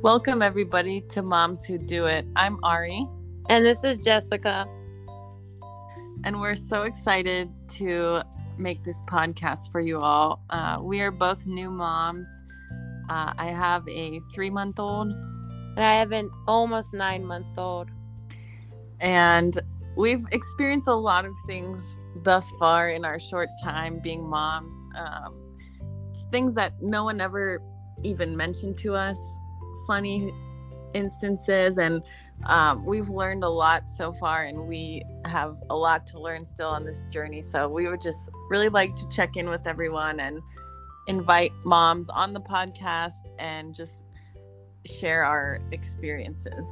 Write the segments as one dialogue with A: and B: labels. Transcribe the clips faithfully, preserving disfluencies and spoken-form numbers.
A: Welcome, everybody, to Moms Who Do It. I'm Ari.
B: And this is Jessica.
A: And we're so excited to make this podcast for you all. Uh, we are both new moms. Uh, I have a three-month-old.
B: And I have an almost nine-month-old.
A: And we've experienced a lot of things thus far in our short time being moms. Um, things that no one ever even mentioned to us. Funny instances, and um, we've learned a lot so far, and we have a lot to learn still on this journey. So we would just really like to check in with everyone and invite moms on the podcast and just share our experiences.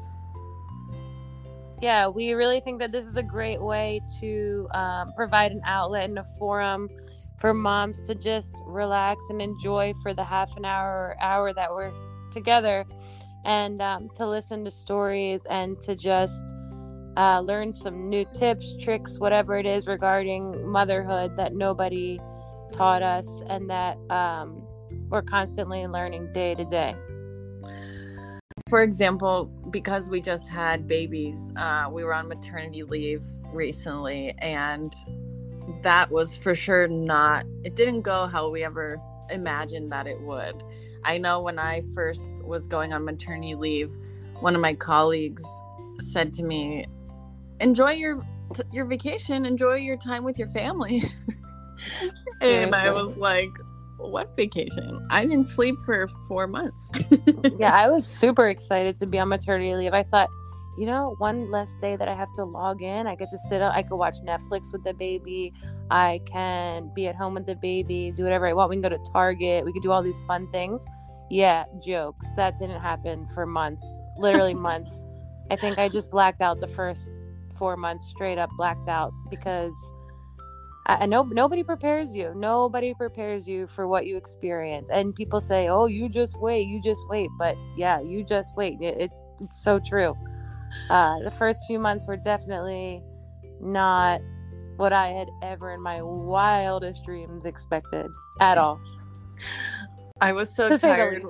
B: Yeah, we really think that this is a great way to um, provide an outlet and a forum for moms to just relax and enjoy for the half an hour or hour that we're together, and um, to listen to stories and to just uh, learn some new tips, tricks, whatever it is regarding motherhood that nobody taught us and that um, we're constantly learning day to day.
A: For example, because we just had babies, uh, we were on maternity leave recently, and that was for sure not, it didn't go how we ever imagined that it would. I know when I first was going on maternity leave, one of my colleagues said to me, enjoy your your vacation, enjoy your time with your family. And I was like, what vacation? I didn't sleep for four months.
B: Yeah, I was super excited to be on maternity leave. I thought, you know, one less day that I have to log in, I get to sit up, I could watch Netflix with the baby, I can be at home with the baby, do whatever I want, we can go to Target, we could do all these fun things. Yeah, jokes. That didn't happen for months, literally months. I think I just blacked out the first four months, straight up blacked out, because I, I know nobody prepares you. Nobody prepares you for what you experience. And people say, oh, you just wait, you just wait. But yeah, you just wait. It, it, it's so true. Uh, the first few months were definitely not what I had ever in my wildest dreams expected at all.
A: I was so tired.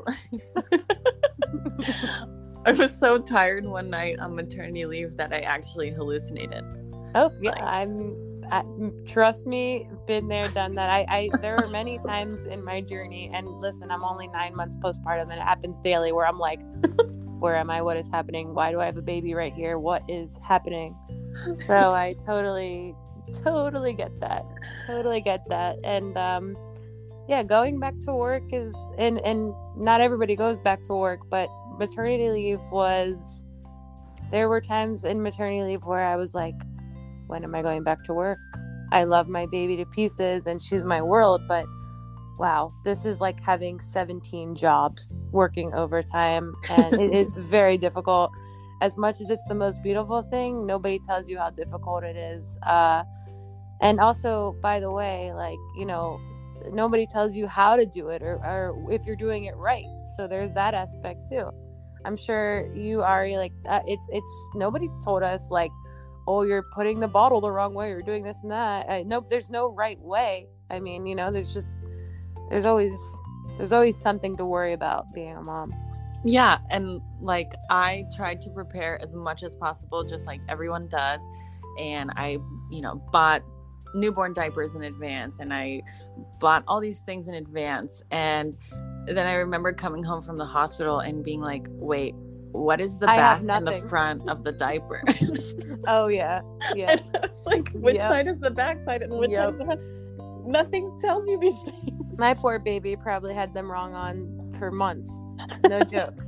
A: I was so tired one night on maternity leave that I actually hallucinated.
B: Oh yeah,
A: like,
B: I'm. I, trust me, been there, done that. I, I there were many times in my journey, and listen, I'm only nine months postpartum, and it happens daily, where I'm like, where am I? What is happening? Why do I have a baby right here? What is happening? So I totally, totally get that. Totally get that. And um, yeah, going back to work is, and, and not everybody goes back to work, but maternity leave was, there were times in maternity leave where I was like, when am I going back to work? I love my baby to pieces and she's my world, but wow, this is like having seventeen jobs, working overtime, and it is very difficult. As much as it's the most beautiful thing, nobody tells you how difficult it is. Uh, and also, by the way, like, you know, nobody tells you how to do it, or, or if you're doing it right. So there's that aspect too. I'm sure you, Ari, like, uh, it's, it's, nobody told us like, oh, you're putting the bottle the wrong way, or doing this and that. Uh, nope, there's no right way. I mean, you know, there's just, There's always there's always something to worry about being a mom.
A: Yeah, and like I tried to prepare as much as possible, just like everyone does. And I, you know, bought newborn diapers in advance, and I bought all these things in advance. And then I remember coming home from the hospital and being like, wait, what is the
B: I
A: back and the front of the diaper?
B: Oh yeah. Yeah.
A: And I was like, which
B: yep.
A: side is the back side and which
B: yep.
A: side is the front? Nothing tells you these things.
B: My poor baby probably had them wrong on for months. No joke.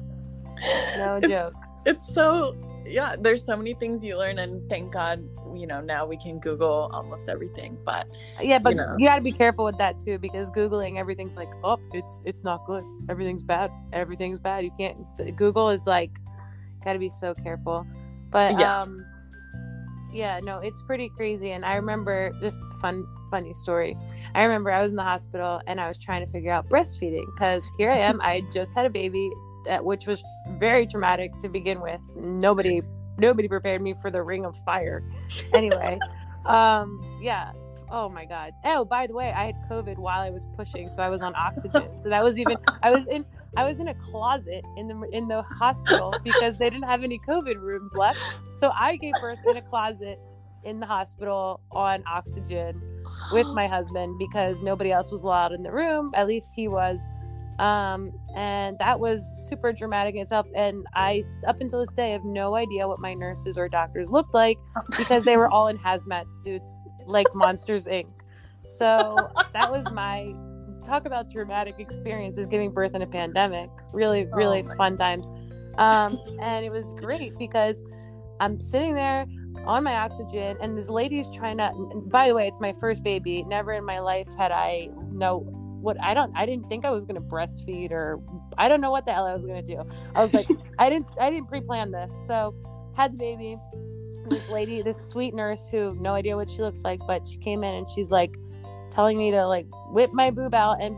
B: No
A: it's,
B: joke.
A: It's so, yeah, there's so many things you learn, and thank God, you know, now we can Google almost everything. But
B: yeah, but
A: you know.
B: you got to be careful with that too, because Googling everything's like, oh, it's it's not good. Everything's bad. Everything's bad. You can't. Google is like, got to be so careful. But
A: yeah.
B: um, yeah, no, it's pretty crazy. And I remember, just fun, funny story. I remember I was in the hospital and I was trying to figure out breastfeeding, because here I am. I just had a baby, that, which was very traumatic to begin with. Nobody, nobody prepared me for the ring of fire. Anyway, um, yeah, Oh my God. Oh, by the way, I had COVID while I was pushing, so I was on oxygen. So that was even I was in I was in a closet in the in the hospital because they didn't have any COVID rooms left. So I gave birth in a closet in the hospital on oxygen with my husband because nobody else was allowed in the room. At least he was. Um, and that was super dramatic in itself. And I, up until this day, have no idea what my nurses or doctors looked like because they were all in hazmat suits like Monsters Incorporated. So that was my, talk about dramatic experiences, giving birth in a pandemic. Really, really oh fun times. Um, and it was great because I'm sitting there on my oxygen and this lady's trying to, by the way, it's my first baby. Never in my life had I know what I don't I didn't think I was gonna breastfeed, or I don't know what the hell I was gonna do. I was like, I didn't I didn't pre-plan this. So had the baby. This lady, this sweet nurse who no idea what she looks like, but she came in and she's like telling me to like whip my boob out and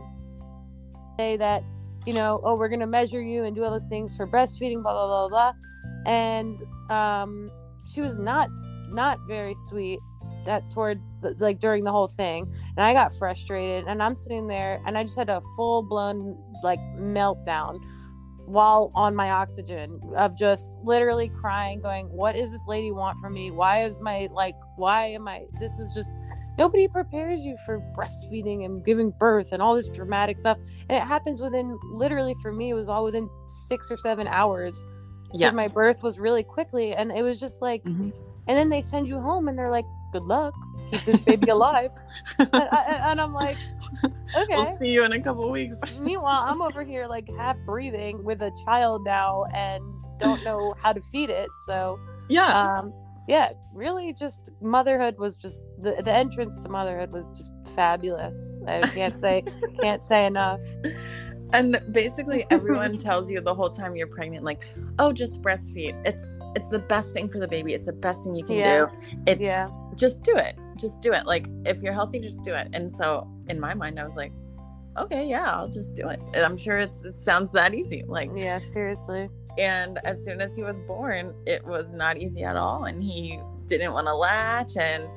B: say that, you know, oh, we're gonna measure you and do all those things for breastfeeding, blah blah blah blah. And um she was not not very sweet that towards the, like during the whole thing, and I got frustrated and I'm sitting there and I just had a full-blown like meltdown while on my oxygen of just literally crying, going, what does this lady want from me? Why is my like why am I this is just nobody prepares you for breastfeeding and giving birth and all this dramatic stuff, and it happens within literally, for me, it was all within six or seven hours because yeah. my birth was really quickly, and it was just like mm-hmm. and then they send you home and they're like, good luck, keep this baby alive. and, I, and I'm like, okay,
A: we'll see you in a couple weeks.
B: Meanwhile, I'm over here like half breathing with a child now and don't know how to feed it. So
A: yeah
B: um yeah really just motherhood was just the, the entrance to motherhood was just fabulous. I can't say can't say enough.
A: And basically everyone tells you the whole time you're pregnant, like, oh, just breastfeed. It's it's the best thing for the baby. It's the best thing you can
B: yeah.
A: do. It's
B: yeah.
A: just do it. Just do it. Like, if you're healthy, just do it. And so in my mind, I was like, okay, yeah, I'll just do it. And I'm sure it's it sounds that easy. Like,
B: yeah, seriously.
A: And as soon as he was born, it was not easy at all. And he didn't want to latch. And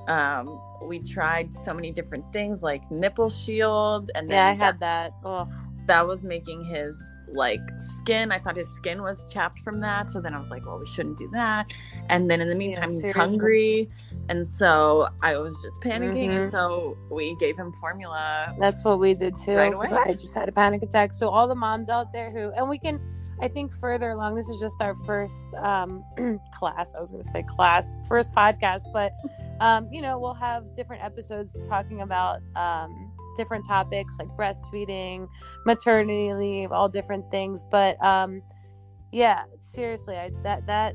A: um, we tried so many different things like nipple shield. And then
B: yeah, I had that. Ugh.
A: That was making his like skin. I thought his skin was chapped from that. So then I was like, well, we shouldn't do that. And then in the meantime, yeah, he's hungry. And so I was just panicking. Mm-hmm. And so we gave him formula.
B: That's what we did too.
A: Right away.
B: I just had a panic attack. So all the moms out there who, and we can, I think further along, this is just our first um, class. I was going to say class, first podcast, but um, you know, we'll have different episodes talking about um, different topics like breastfeeding, maternity leave, all different things. But um, yeah, seriously, I, that, that,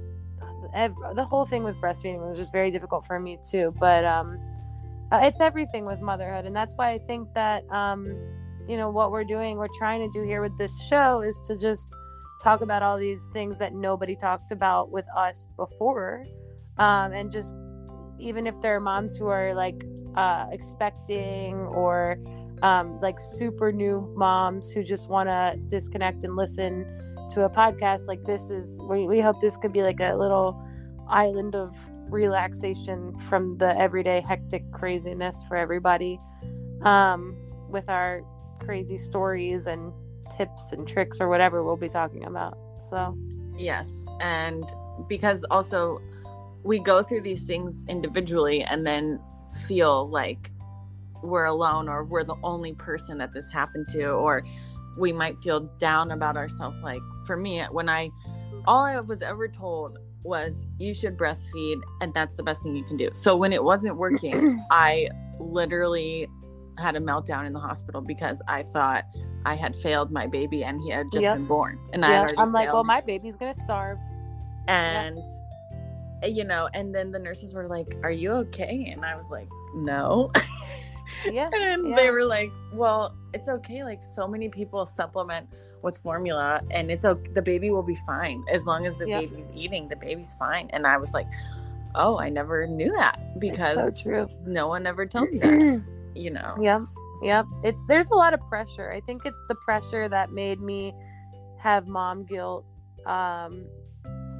B: the whole thing with breastfeeding was just very difficult for me too. But um, it's everything with motherhood. And that's why I think that, um, you know, what we're doing, we're trying to do here with this show is to just talk about all these things that nobody talked about with us before. Um, and just, even if there are moms who are like uh, expecting or um, like super new moms who just want to disconnect and listen to a podcast like this, is we, we hope this could be like a little island of relaxation from the everyday hectic craziness for everybody, um, with our crazy stories and tips and tricks or whatever we'll be talking about. So
A: yes, and because also we go through these things individually and then feel like we're alone or we're the only person that this happened to, or we might feel down about ourselves. Like for me, when I all I was ever told was you should breastfeed and that's the best thing you can do. So when it wasn't working, I literally had a meltdown in the hospital because I thought I had failed my baby and he had just yep. been born. And yep. I had already
B: I'm like,
A: failed.
B: well, my baby's gonna starve.
A: And yep. you know, and then the nurses were like, are you okay? And I was like, no.
B: Yeah.
A: And
B: yeah.
A: they were like, well, it's okay. Like so many people supplement with formula and it's okay. The baby will be fine. As long as the yep. baby's eating, the baby's fine. And I was like, oh, I never knew that because
B: it's so true.
A: No one ever tells you that, you know?
B: Yep. Yep. It's, there's a lot of pressure. I think it's the pressure that made me have mom guilt. Um,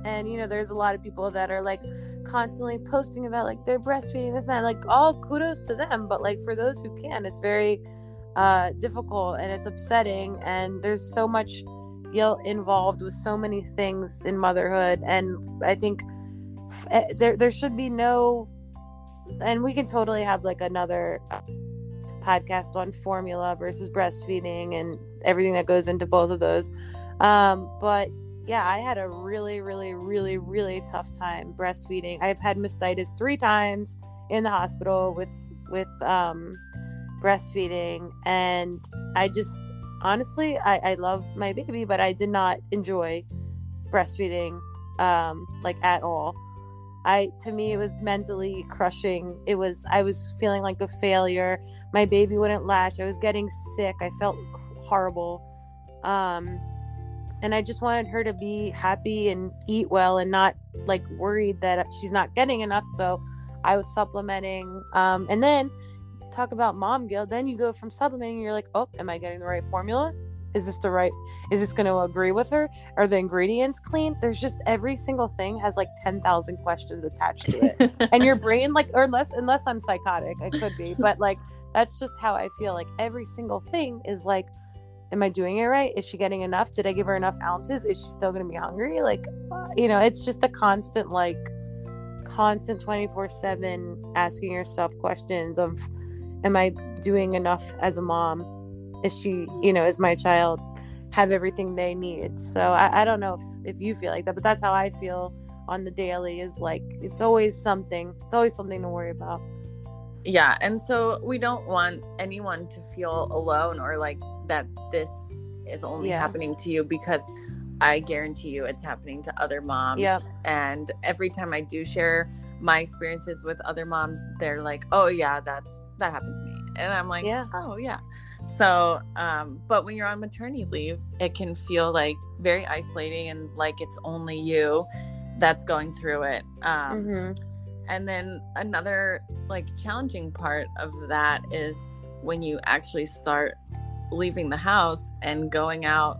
B: And, you know, there's a lot of people that are like constantly posting about like they're breastfeeding this and that, like all kudos to them. But like for those who can, it's very uh, difficult and it's upsetting. And there's so much guilt involved with so many things in motherhood. And I think f- there, there should be no, and we can totally have like another podcast on formula versus breastfeeding and everything that goes into both of those. Um, but yeah, I had a really, really, really, really tough time breastfeeding. I've had mastitis three times in the hospital with with um, breastfeeding, and I just honestly, I, I love my baby, but I did not enjoy breastfeeding um, like at all. I to me it was mentally crushing. It was I was feeling like a failure. My baby wouldn't latch. I was getting sick. I felt horrible. Um, And I just wanted her to be happy and eat well and not like worried that she's not getting enough. So I was supplementing. Um, and then talk about mom guilt. Then you go from supplementing, you're like, oh, am I getting the right formula? Is this the right, is this going to agree with her? Are the ingredients clean? There's just every single thing has like ten thousand questions attached to it. And your brain, like, or unless, unless I'm psychotic, I could be, but like, that's just how I feel. Like every single thing is like, am I doing it right? Is she getting enough? Did I give her enough ounces? Is she still going to be hungry? Like, uh, you know, it's just a constant, like, constant twenty-four seven asking yourself questions of, am I doing enough as a mom? Is she, you know, is my child have everything they need? So I, I don't know if, if you feel like that, but that's how I feel on the daily is like, it's always something, it's always something to worry about.
A: Yeah. And so we don't want anyone to feel alone or like that this is only yeah. happening to you, because I guarantee you it's happening to other moms.
B: Yep.
A: And every time I do share my experiences with other moms, they're like, oh yeah, that's, that happened to me. And I'm like, yeah. oh yeah. So, um, but when you're on maternity leave, it can feel like very isolating and like it's only you that's going through it. Um, mm-hmm. And then another like challenging part of that is when you actually start leaving the house and going out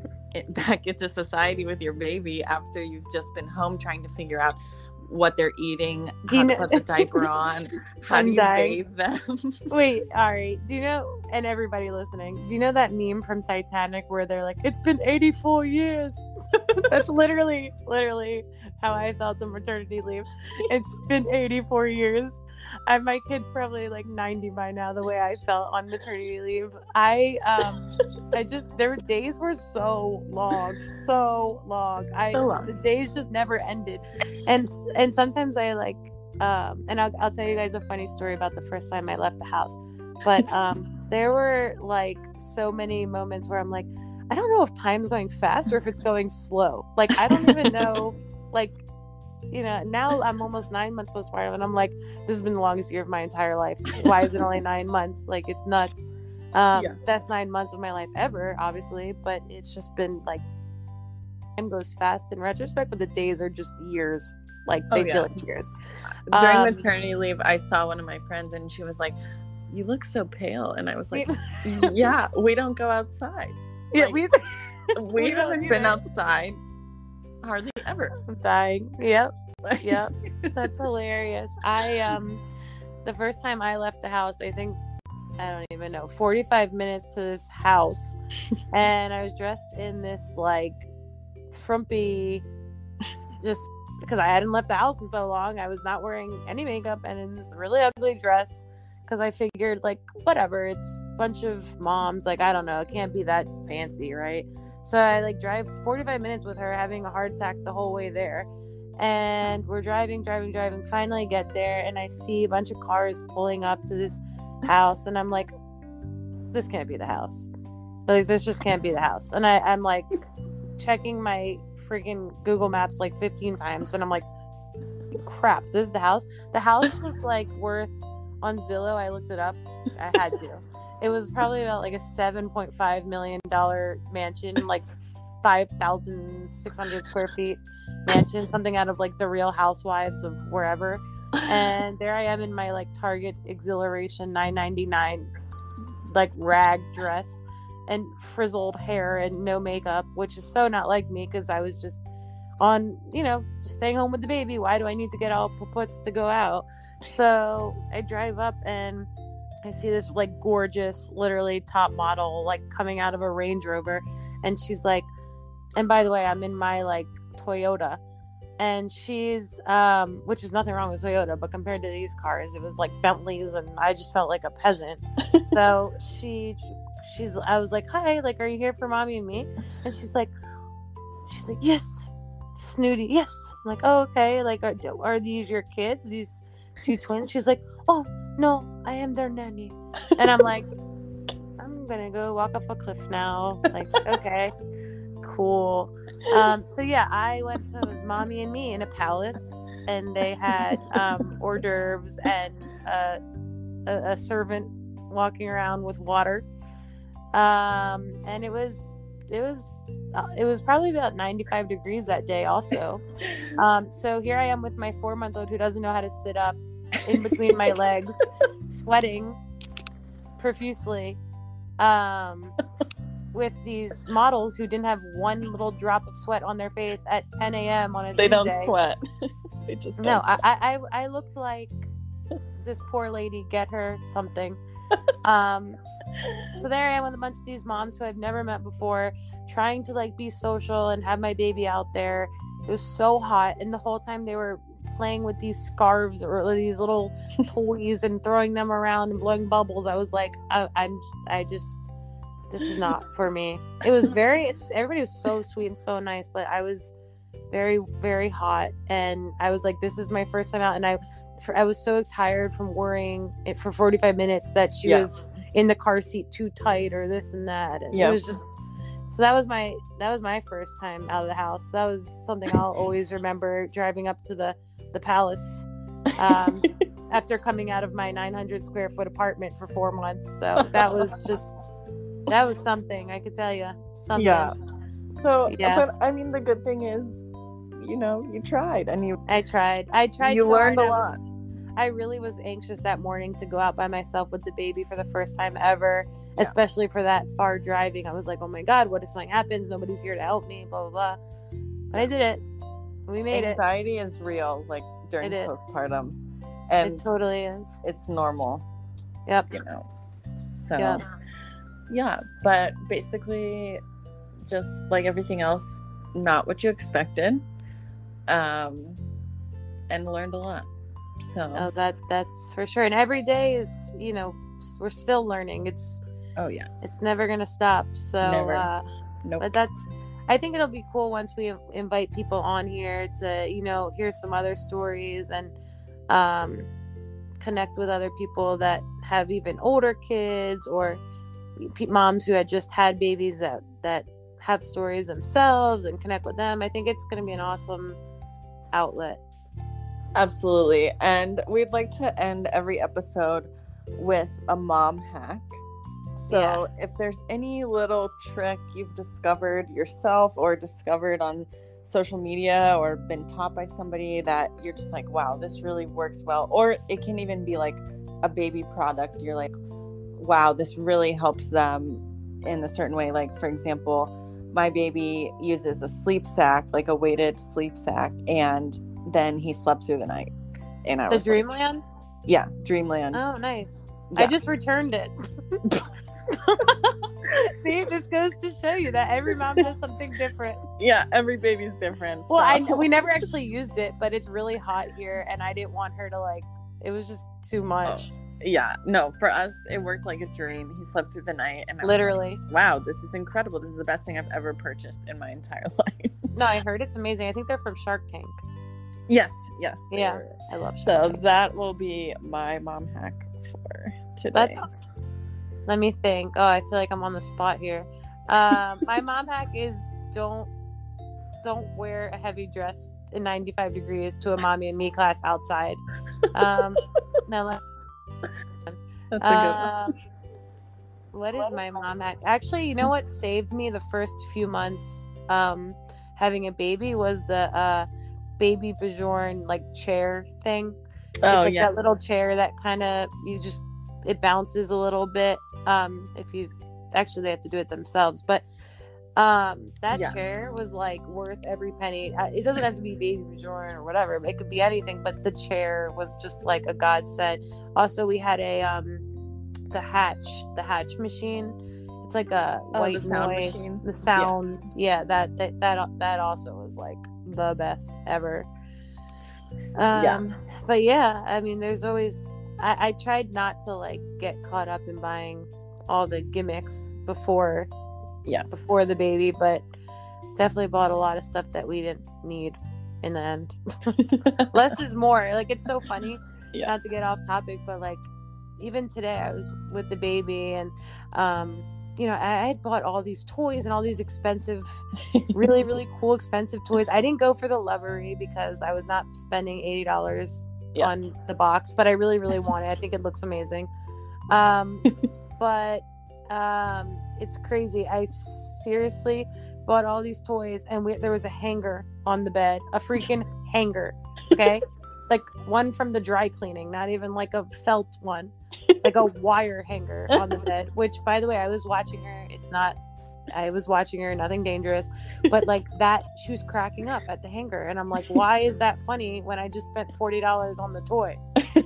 A: back into society with your baby after you've just been home trying to figure out what they're eating,
B: do
A: how
B: you
A: to
B: know-
A: put the diaper on, how
B: I'm
A: do you
B: dying.
A: bathe them.
B: Wait, Ari, do you know, and everybody listening, do you know that meme from Titanic where they're like, it's been eighty-four years? That's literally, literally how I felt on maternity leave. It's been eighty-four years. I, my kid's probably like ninety by now, the way I felt on maternity leave. I, um, I just, there were days were so long, so long. I,
A: So long.
B: The days just never ended. And, and sometimes I like, um, and I'll, I'll tell you guys a funny story about the first time I left the house. But, um, there were like so many moments where I'm like, I don't know if time's going fast or if it's going slow. Like, I don't even know, like, you know, now I'm almost nine months postpartum and I'm like, this has been the longest year of my entire life. Why is it only nine months? Like, it's nuts. Um, yeah. Best nine months of my life ever, obviously, but it's just been like, time goes fast in retrospect, but the days are just years. Like, they oh, yeah. feel like years.
A: During
B: um,
A: maternity leave, I saw one of my friends and she was like, you look so pale. And I was like, yeah, we don't go outside.
B: Yeah,
A: like,
B: we,
A: we, we haven't been outside hardly ever.
B: I'm dying. Yep. Yep. That's hilarious. I, um, the first time I left the house, I think, I don't even know, forty-five minutes to this house. And I was dressed in this like frumpy, just because I hadn't left the house in so long. I was not wearing any makeup and in this really ugly dress. Because I figured, like, whatever, it's a bunch of moms. Like, I don't know, it can't be that fancy, right? So I, like, drive forty-five minutes with her, having a heart attack the whole way there. And we're driving, driving, driving, finally get there. And I see a bunch of cars pulling up to this house. And I'm like, this can't be the house. Like, this just can't be the house. And I, I'm, like, checking my freaking Google Maps, like, fifteen times. And I'm like, crap, this is the house? The house was, like, worth... On Zillow, I looked it up. I had to. It was probably about like a seven point five million dollars mansion, like five thousand six hundred square feet mansion, something out of like the Real Housewives of wherever. And there I am in my like Target Exhilaration nine ninety-nine like rag dress and frizzled hair and no makeup, which is so not like me because I was just on, you know, just staying home with the baby. Why do I need to get all puts to go out? So I drive up and I see this like gorgeous, literally top model, like coming out of a Range Rover. And she's like, and by the way, I'm in my like Toyota. And she's, um, which is nothing wrong with Toyota, but compared to these cars, it was like Bentleys, and I just felt like a peasant. So she, she's, I was like, hi, like, are you here for mommy and me? And she's like, she's like, yes, Snooty, yes. I'm like, oh, okay. Like, are, are these your kids? These two twins? She's like, oh, no, I am their nanny. And I'm like, I'm gonna go walk off a cliff now. Like, okay, cool. Um, so yeah, I went to mommy and me in a palace, and they had um, hors d'oeuvres and uh, a, a servant walking around with water. Um, and it was, it was, uh, it was probably about ninety-five degrees that day also. Um, so here I am with my four month old who doesn't know how to sit up in between my legs, sweating profusely. Um, with these models who didn't have one little drop of sweat on their face at ten a.m. on a
A: they
B: Tuesday.
A: Don't sweat. They just don't
B: no.
A: sweat.
B: I, I I looked like this poor lady. Get her something. Um, so there I am with a bunch of these moms who I've never met before, trying to like be social and have my baby out there. It was so hot, and the whole time they were playing with these scarves or these little toys and throwing them around and blowing bubbles. I was like, I, I'm I just. This is not for me. It was very, everybody was so sweet and so nice, but I was very, very hot. And I was like, this is my first time out. And I, for, I was so tired from worrying it for forty-five minutes that she yeah. was in the car seat too tight or this and that. And yep. It was just, so that was my, that was my first time out of the house. That was something I'll always remember, driving up to the, the palace um, after coming out of my nine hundred square foot apartment for four months. So that was just... That was something, I could tell you. Something.
A: Yeah. So,
B: yeah.
A: But I mean, the good thing is, you know, you tried and you.
B: I tried. I tried.
A: You
B: so
A: learned
B: hard.
A: a
B: I
A: lot.
B: Was, I really was anxious that morning to go out by myself with the baby for the first time ever, yeah. especially for that far driving. I was like, oh my God, what if something happens? Nobody's here to help me, blah, blah, blah. But I did it. We made
A: Anxiety
B: it.
A: Anxiety is real, like during
B: it
A: postpartum. And
B: it totally is.
A: It's normal.
B: Yep.
A: You know. So.
B: Yep.
A: Yeah, but basically just like everything else, not what you expected, um, and learned a lot. So
B: oh, that that's for sure. And every day is, you know, we're still learning. It's
A: oh yeah,
B: it's never gonna stop. So
A: never.
B: Uh,
A: nope.
B: But that's, I think it'll be cool once we invite people on here to, you know, hear some other stories and um, connect with other people that have even older kids or moms who had just had babies that that have stories themselves and connect with them. I think it's going to be an awesome outlet.
A: Absolutely. And we'd like to end every episode with a mom hack. So yeah. if there's any little trick you've discovered yourself or discovered on social media or been taught by somebody that you're just like, wow, this really works well, or it can even be like a baby product, you're like, wow, this really helps them in a certain way. Like, for example, my baby uses a sleep sack, like a weighted sleep sack, and then he slept through the night. And I
B: the
A: was
B: Dreamland?
A: Like, yeah, Dreamland.
B: Oh, nice.
A: Yeah.
B: I just returned it. See, this goes to show you that every mom does something different.
A: Yeah, every baby's different.
B: Well,
A: so.
B: I we never actually used it, but it's really hot here, and I didn't want her to like. It was just too much.
A: Oh. Yeah, no, for us, it worked like a dream. He slept through the night. And I
B: literally.
A: Was like, wow, this is incredible. This is the best thing I've ever purchased in my entire life.
B: No, I heard it's amazing. I think they're from Shark Tank.
A: Yes, yes.
B: Yeah, were. I love Shark
A: So
B: Tank.
A: that will be my mom hack for today.
B: That's, let me think. Oh, I feel like I'm on the spot here. Um, my mom hack is don't don't wear a heavy dress in ninety-five degrees to a mommy and me class outside. Um, no,
A: That's a good
B: uh,
A: one.
B: What is my mom hack? Actually, you know what saved me the first few months um, having a baby was the uh, baby Bajorn like chair thing. It's
A: oh,
B: like
A: yeah.
B: that little chair that kind of you just it bounces a little bit. Um, if you actually they have to do it themselves, but Um, that
A: Yeah.
B: chair was like worth every penny. Uh, It doesn't have to be baby Bjorn or whatever. It could be anything, but the chair was just like a godsend. Also, we had a um, the Hatch, the Hatch machine. It's like a
A: Oh,
B: white
A: the sound
B: noise.
A: machine?
B: The sound, yeah. that that that that also was like the best ever. Um,
A: Yeah.
B: But yeah, I mean, there's always. I, I tried not to like get caught up in buying all the gimmicks before.
A: Yeah.
B: Before the baby, but definitely bought a lot of stuff that we didn't need in the end. Less is more. Like, it's so funny.
A: Yeah.
B: Not to get off topic, but like even today I was with the baby, and um you know, I, I had bought all these toys and all these expensive, really really cool expensive toys. I didn't go for the Lovery because I was not spending eighty dollars
A: Yeah.
B: on the box, but I really really want it. I think it looks amazing. Um but um it's crazy. I seriously bought all these toys, and we, there was a hanger on the bed, a freaking hanger, okay? Like one from the dry cleaning, not even like a felt one, like a wire hanger on the bed. Which, by the way, I was watching her. It's not. I was watching her. Nothing dangerous, but like that, she was cracking up at the hanger, and I'm like, why is that funny when I just spent forty dollars on the toy?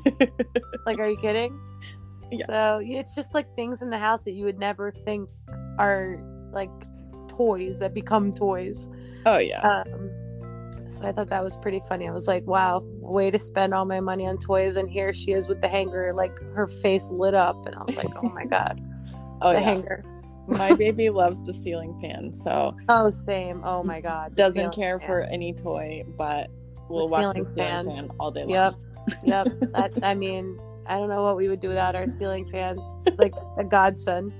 B: Like, are you kidding?
A: Yeah.
B: So it's just like things in the house that you would never think are like toys that become toys.
A: Oh yeah.
B: Um, so I thought that was pretty funny. I was like, wow, way to spend all my money on toys, and here she is with the hanger, like her face lit up, and I was like, oh my god,
A: Oh
B: the
A: yeah.
B: hanger.
A: My baby loves the ceiling fan, so
B: Oh, same. Oh my god, the
A: doesn't
B: ceiling
A: care
B: fan.
A: for any toy, but will
B: The
A: watch the
B: ceiling
A: ceiling
B: fan.
A: fan all day long.
B: Yep, yep. That, I mean, I don't know what we would do without our ceiling fans. It's like a godsend.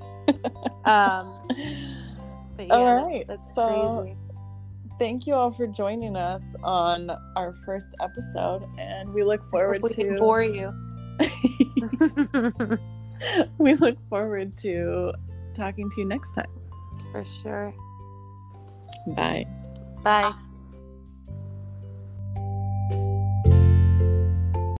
B: Um, but yeah,
A: All
B: that's-
A: right,
B: that's,
A: so-
B: crazy.
A: Thank you all for joining us on our first episode, and we look forward
B: Hope we
A: to
B: didn't bore you.
A: we look forward to talking to you next time.
B: For sure.
A: Bye.
B: Bye.